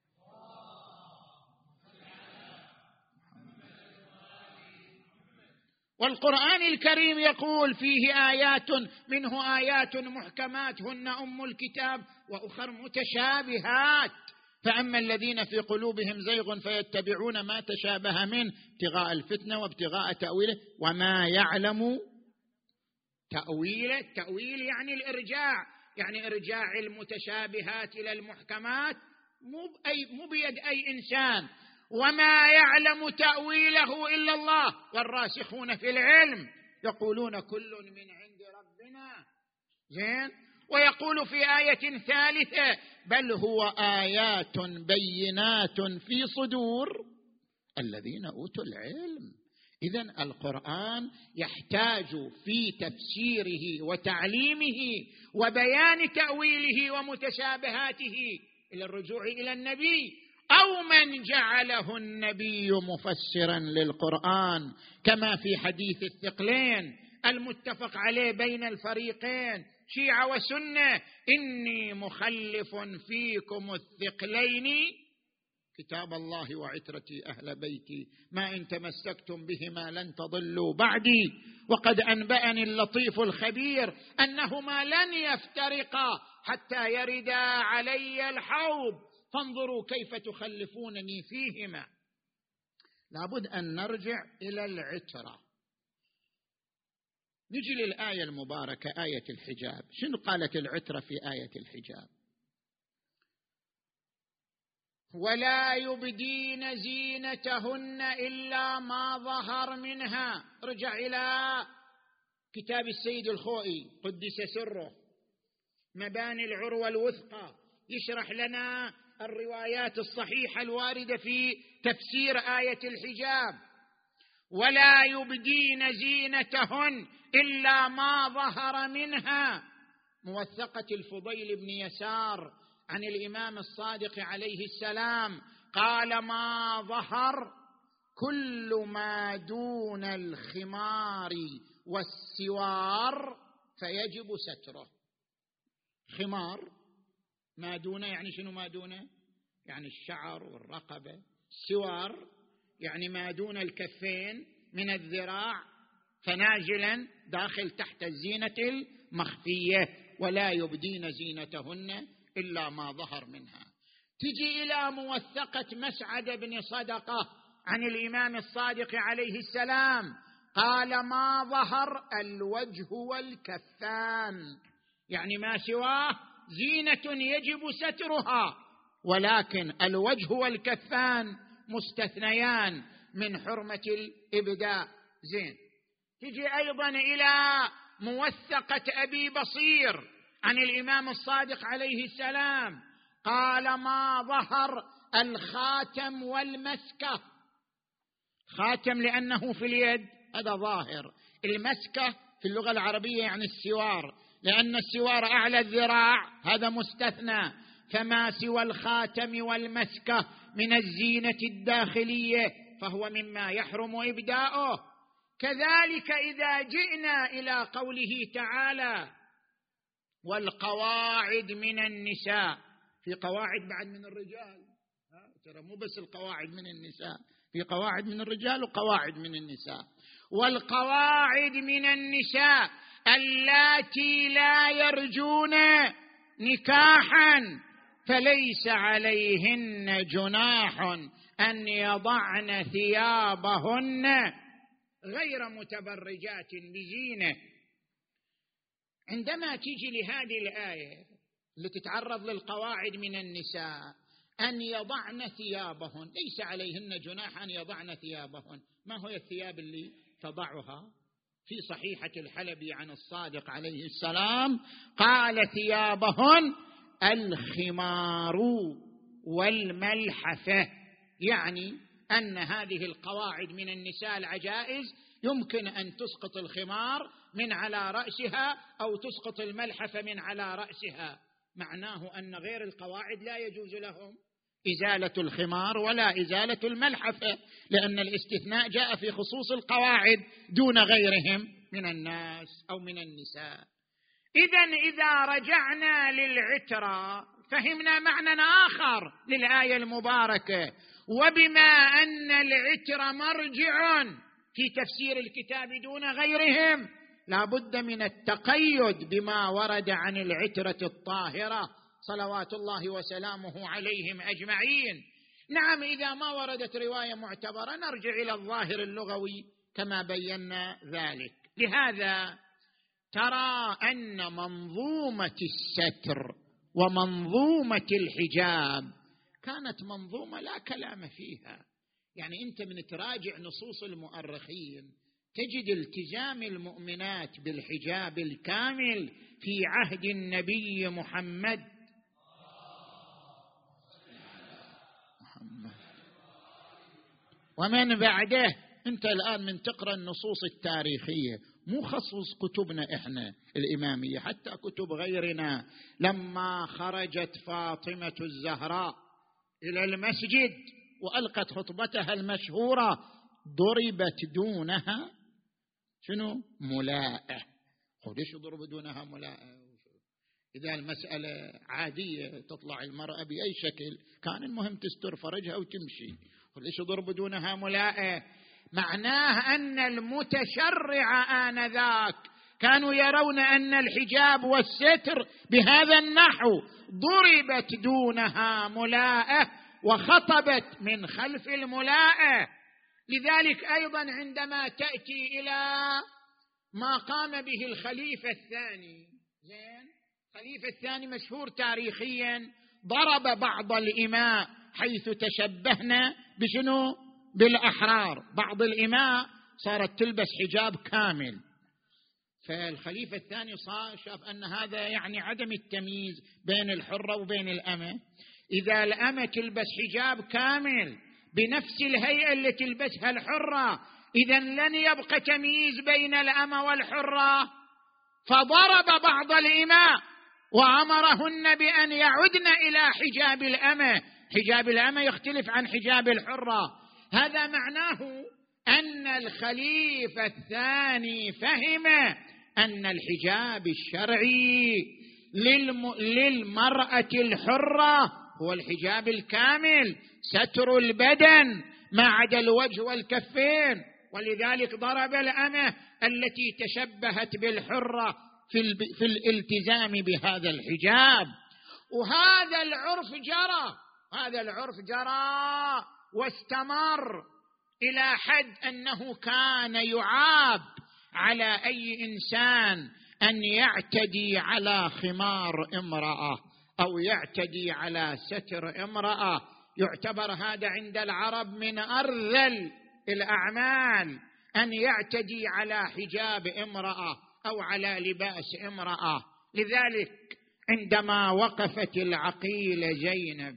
والقرآن الكريم يقول فيه آيات منه آيات محكمات هن أم الكتاب وأخر متشابهات، فأما الذين في قلوبهم زيغ فيتبعون ما تشابه منه ابتغاء الفتنة وابتغاء تأويله وما يعلم تأويله. التأويل يعني الإرجاع، يعني إرجاع المتشابهات إلى المحكمات مو بأي مو بيد أي إنسان. وما يعلم تأويله إلا الله والراسخون في العلم يقولون كل من عند ربنا. زين، ويقول في آية ثالثة بل هو آيات بينات في صدور الذين أوتوا العلم. إذن القرآن يحتاج في تفسيره وتعليمه وبيان تأويله ومتشابهاته إلى الرجوع إلى النبي أو من جعله النبي مفسرا للقرآن، كما في حديث الثقلين المتفق عليه بين الفريقين شيعة وسنة: إني مخلف فيكم الثقلين كتاب الله وعترتي أهل بيتي ما إن تمسكتم بهما لن تضلوا بعدي وقد أنبأني اللطيف الخبير أنهما لن يفترقا حتى يردا علي الحوض فانظروا كيف تخلفونني فيهما. لابد أن نرجع إلى العترة. نجي للآية المباركة آية الحجاب. شنو قالت العترة في آية الحجاب؟ ولا يبدين زينتهن إلا ما ظهر منها. رجع إلى كتاب السيد الخوئي قدس سره مباني العروة الوثقى، يشرح لنا الروايات الصحيحة الواردة في تفسير آية الحجاب. ولا يبدين زينتهن إلا ما ظهر منها. موثقة الفضيل بن يسار عن الإمام الصادق عليه السلام قال ما ظهر كل ما دون الخمار والسوار فيجب ستره. خمار ما دونه يعني شنو ما دونه؟ يعني الشعر والرقبة. سوار يعني ما دون الكفين من الذراع فناجلا داخل تحت الزينة المخفية، ولا يبدين زينتهن إلا ما ظهر منها. تجي إلى موثقة مسعد بن صدقة عن الإمام الصادق عليه السلام، قال: ما ظهر الوجه والكفان، يعني ما سواه زينة يجب سترها، ولكن الوجه والكفان مستثنيان من حرمة الإبداء. زين. تجي أيضا إلى موثقة أبي بصير عن الإمام الصادق عليه السلام، قال: ما ظهر الخاتم والمسكة. خاتم لأنه في اليد، هذا ظاهر. المسكة في اللغة العربية يعني السوار، لأن السوار أعلى الذراع، هذا مستثنى. فما سوى الخاتم والمسكة من الزينة الداخلية فهو مما يحرم إبداؤه. كذلك إذا جئنا إلى قوله تعالى: والقواعد من النساء، في قواعد بعد من الرجال، ترى مو بس القواعد من النساء، في قواعد من الرجال وقواعد من النساء. والقواعد من النساء اللاتي لا يرجون نكاحا فليس عليهن جناح أن يضعن ثيابهن غير متبرجات بزينة. عندما تيجي لهذه الآية اللي تتعرض للقواعد من النساء أن يضعن ثيابهن، ليس عليهن جناح أن يضعن ثيابهن. ما هو الثياب اللي تضعها؟ في صحيحة الحلبي عن الصادق عليه السلام قال: ثيابهن الخمار والملحفة، يعني أن هذه القواعد من النساء العجائز يمكن أن تسقط الخمار من على رأسها أو تسقط الملحفة من على رأسها. معناه أن غير القواعد لا يجوز لهم إزالة الخمار ولا إزالة الملحفة، لأن الاستثناء جاء في خصوص القواعد دون غيرهم من الناس أو من النساء. إذن إذا رجعنا للعترة فهمنا معنى آخر للآية المباركة، وبما أن العترة مرجع في تفسير الكتاب دون غيرهم لا بد من التقيد بما ورد عن العترة الطاهرة صلوات الله وسلامه عليهم أجمعين. نعم، إذا ما وردت رواية معتبرة نرجع إلى الظاهر اللغوي كما بينا ذلك. لهذا ترى أن منظومة الستر ومنظومة الحجاب كانت منظومة لا كلام فيها. يعني أنت من تراجع نصوص المؤرخين تجد التزام المؤمنات بالحجاب الكامل في عهد النبي محمد محمد ومن بعده. أنت الآن من تقرأ النصوص التاريخية، مو خصوص كتبنا إحنا الإمامية، حتى كتب غيرنا، لما خرجت فاطمة الزهراء إلى المسجد وألقت خطبتها المشهورة ضربت دونها شنو؟ ملاءة. ليش ضرب دونها ملاءة؟ إذا المسألة عادية تطلع المرأة بأي شكل كان المهم تستر فرجها وتمشي، ليش ضرب دونها ملاءة؟ معناه أن المتشرع آنذاك كانوا يرون أن الحجاب والستر بهذا النحو ضربت دونها ملاءة وخطبت من خلف الملاءة. لذلك أيضا عندما تأتي إلى ما قام به الخليفة الثاني، زين، الخليفة الثاني مشهور تاريخيا ضرب بعض الإماء حيث تشبهنا بشنو؟ بالأحرار. بعض الإماء صارت تلبس حجاب كامل، فالخليفة الثاني صار شاف أن هذا يعني عدم التمييز بين الحرة وبين الأمة. إذا الأمة تلبس حجاب كامل بنفس الهيئة اللي تلبسها الحرة إذن لن يبقى تمييز بين الأمة والحرة، فضرب بعض الإماء وأمرهن بأن يعدن إلى حجاب الأمة. حجاب الأمة يختلف عن حجاب الحرة. هذا معناه أن الخليفة الثاني فهم أن الحجاب الشرعي للم... للمرأة الحرة هو الحجاب الكامل، ستر البدن ما عدا الوجه والكفين ولذلك ضرب الأمة التي تشبهت بالحرة في, في الالتزام بهذا الحجاب. وهذا العرف جرى، هذا العرف جرى واستمر إلى حد أنه كان يعاب على أي إنسان أن يعتدي على خمار امرأة أو يعتدي على ستر امرأة. يعتبر هذا عند العرب من أرذل الأعمال أن يعتدي على حجاب امرأة أو على لباس امرأة. لذلك عندما وقفت العقيلة زينب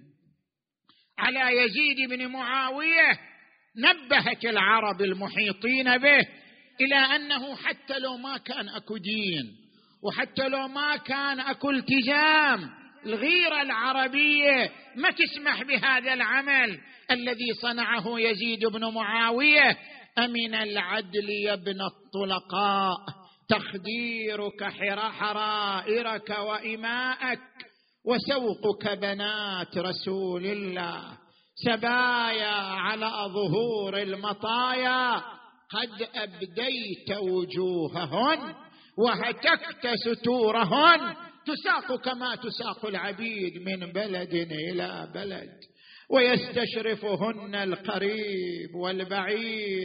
على يزيد بن معاوية نبهت العرب المحيطين به إلى أنه حتى لو ما كان أكو دين وحتى لو ما كان أكو التزام، الغيرة العربية ما تسمح بهذا العمل الذي صنعه يزيد بن معاوية. أمن العدل يا ابن الطلقاء تخديرك حرائرك وإماءك وسوقك بنات رسول الله سبايا على ظهور المطايا قد أبديت وجوههن وهتكت ستورهن تساق كما تساق العبيد من بلد إلى بلد ويستشرفهن القريب والبعيد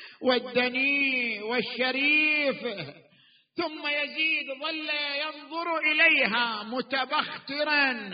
والدني والشريف. ثم يزيد ظل ينظر إليها متبخترا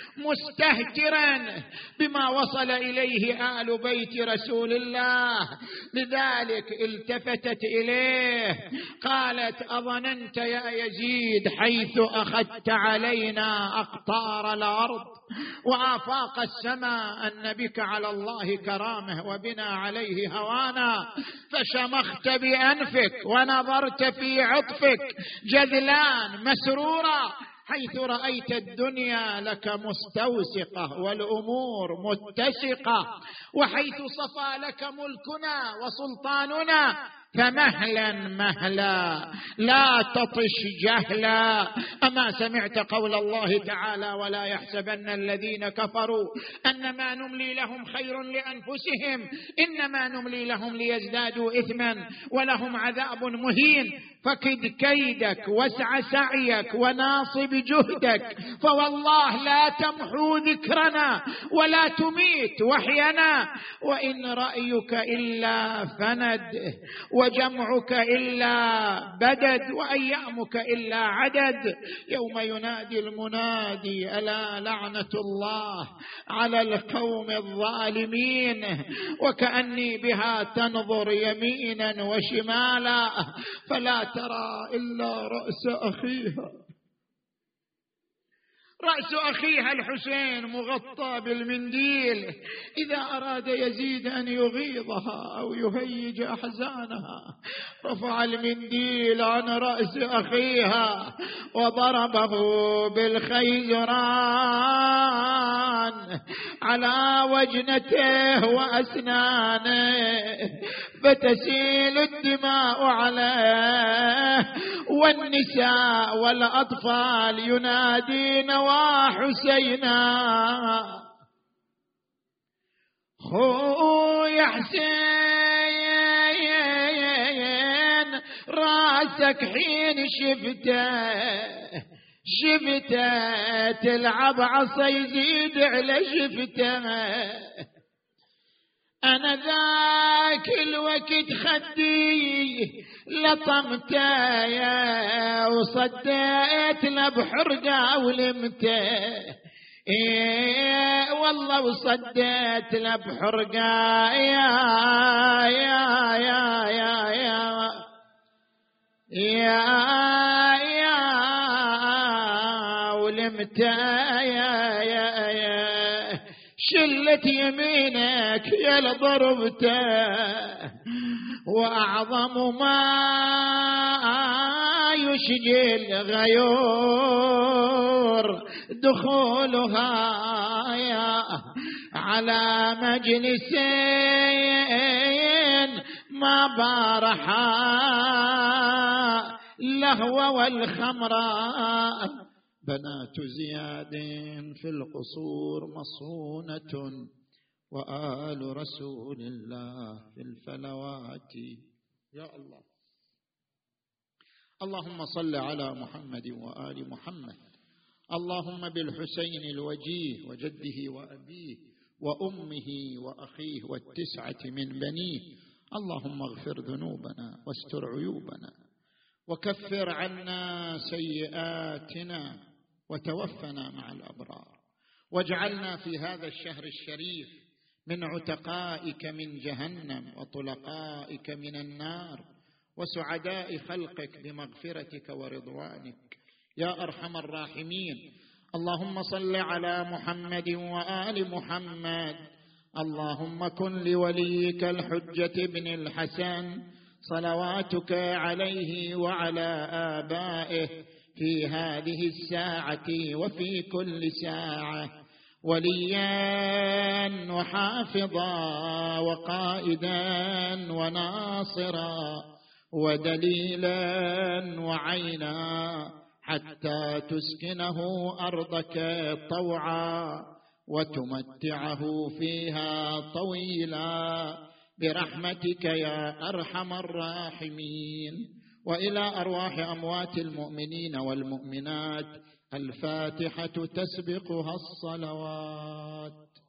مستهترا بما وصل إليه آل بيت رسول الله. لذلك التفتت إليه قالت أظننت يا يزيد حيث أخذت علينا أقطار الأرض وآفاق السماء أن بك على الله كرامه وبنا عليه هوانا، فشمخت بأنفك ونظرت في عطفك جذلان مسرورا حيث رأيت الدنيا لك مستوسقة والأمور متسقة، وحيث صفى لك ملكنا وسلطاننا فمهلا مهلا لا تطش جهلا. أما سمعت قول الله تعالى ولا يحسبن الذين كفروا أنما نملي لهم خير لأنفسهم إنما نملي لهم ليزدادوا إثما ولهم عذاب مهين. فكد كيدك واسع سعيك وناصب جهدك فوالله لا تمحو ذكرنا ولا تميت وحينا، وإن رأيك إلا فند وجمعك إلا بدد وأيامك إلا عدد. يوم ينادي المنادي ألا لعنة الله على القوم الظالمين، وكأني بها تنظر يمينا وشمالا فلا ترى إلا رأس أخيها، رأس أخيها الحسين مغطى بالمنديل. إذا أراد يزيد أن يغيظها أو يهيج أحزانها رفع المنديل عن رأس أخيها وضربه بالخيزران على وجنته وأسنانه فتسيل الدماء عليه، والنساء والأطفال ينادين وحسينا خويا حسين راسك حين شفته شفته تلعب عصا يزيد على شفته. أنا ذاك الوقت خدي لطمته وصديت له بحرقة ولمته، إيه والله وصديت له بحرقة يا يا يا يا يا يا يا ولمته يا يا يا شلت يمينك يا لضربته، وأعظم ما يشجي الغيور دخولها يا على مجلسين ما بارحا اللهو والخمراء. بنات زياد في القصور مصونة وآل رسول الله في الفلوات. يا الله. اللهم صل على محمد وآل محمد. اللهم بالحسين الوجيه وجده وأبيه وأمه وأخيه والتسعة من بنيه، اللهم اغفر ذنوبنا واستر عيوبنا وكفر عنا سيئاتنا وتوفنا مع الأبرار، واجعلنا في هذا الشهر الشريف من عتقائك من جهنم وطلقائك من النار وسعداء خلقك بمغفرتك ورضوانك يا أرحم الراحمين. اللهم صل على محمد وآل محمد. اللهم كن لوليك الحجة بن الحسن صلواتك عليه وعلى آبائه في هذه الساعة وفي كل ساعة وليا وحافظا وقائدا وناصرا ودليلا وعينا، حتى تسكنه أرضك طوعا وتمتعه فيها طويلا برحمتك يا أرحم الراحمين. وإلى أرواح أموات المؤمنين والمؤمنات الفاتحة تسبقها الصلوات.